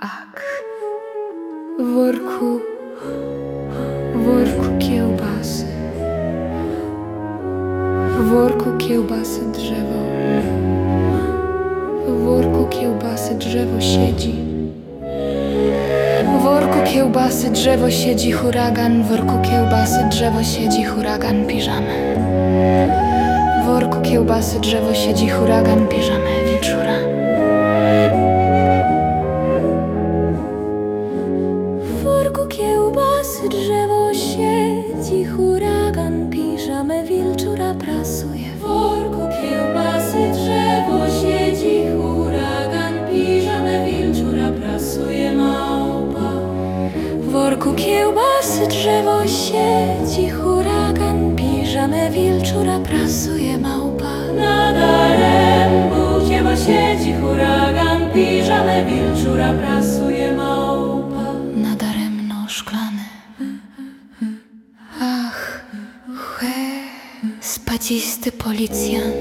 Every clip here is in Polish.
Ak, w worku kiełbasy, w worku kiełbasy drzewo, w worku kiełbasy drzewo siedzi, w worku kiełbasy drzewo siedzi huragan, w worku kiełbasy drzewo siedzi huragan piżamy, w worku kiełbasy drzewo siedzi huragan piżamy wieczora. W worku kiełbasy drzewo siedzi huragan piżamę wilczura prasuje. W worku kiełbasy drzewo siedzi huragan piżamę wilczura prasuje małpa. W worku kiełbasy drzewo siedzi huragan piżamę wilczura prasuje małpa. Na daremku dziewo siedzi huragan piżamę wilczura prasuje małpa. Nadaremno szklany. Ach, spacisty policjant,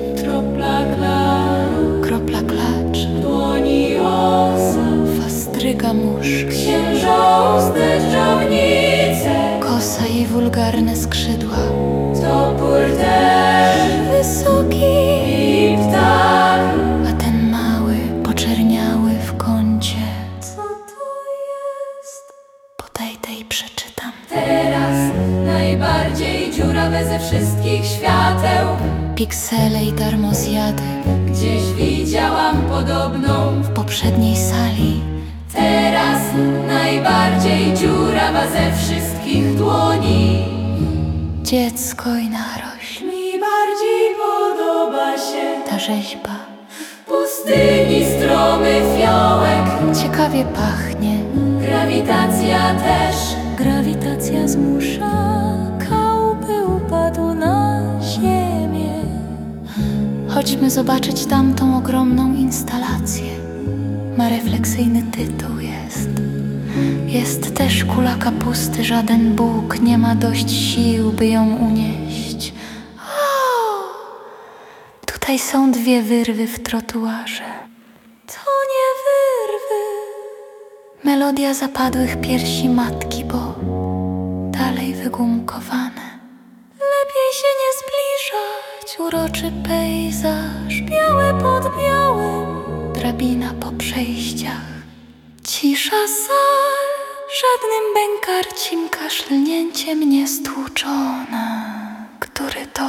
kropla klacz, Dłoni osa, fastryga mórz, księżołsne dżownice, kosa i wulgarne skrzydła, topór też wysoki i ptak. a ten mały, poczerniały w kącie. Co to jest? Podaj tej przeczytam. Teraz najbardziej dziurawe ze wszystkich świateł. Piksele i darmozjady Gdzieś widziałam podobną. w poprzedniej sali. Teraz najbardziej dziurawa ze wszystkich dłoni. Dziecko i narośl, Mi bardziej podoba się ta rzeźba pustyni stromy fiołek. ciekawie pachnie. Grawitacja też. Grawitacja zmusza, kałby upadł na ziemię. Chodźmy zobaczyć tamtą ogromną instalację. Ma refleksyjny tytuł jest. Jest też kula kapusty, żaden Bóg nie ma dość sił, by ją unieść. O! Tutaj są dwie wyrwy w trotuarze. To nie wyrwy. Melodia zapadłych piersi matki, bo dalej wygumkowane. Lepiej się nie zbliżać. Uroczy pejzaż, Białe pod białym. drabina po przejściach. Cisza sal, żadnym bękarcim kaszlnięciem nie stłuczona. Który to?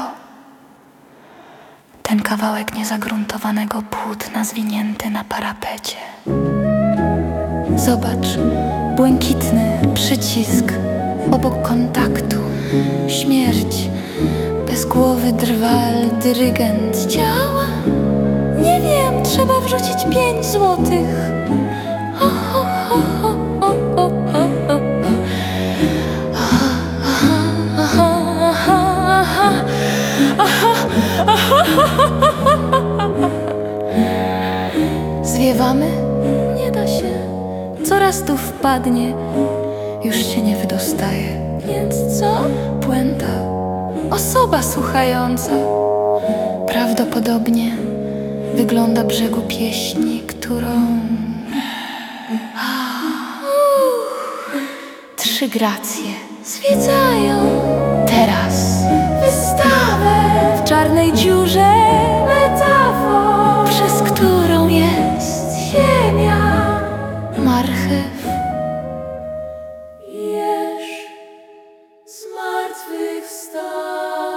Ten kawałek niezagruntowanego płótna zwinięty na parapecie. Zobacz, błękitny przycisk obok kontaktu. Śmierć, bez głowy drwal, dyrygent działa. Nie wiem, trzeba wrzucić 5 złotych. Ho, ho, ho, ho, ho, ho, ho, ho. Zwiewamy? Nie da się. Coraz tu wpadnie, już się nie wydostaje. Więc co? Puenta, osoba słuchająca. Prawdopodobnie wygląda brzegu pieśni, którą... Trzy gracje Zwiedzają teraz wystawę w czarnej dziurze, metafor, przez którą jest ziemia. marchew. Jesz, zmartwychwstał.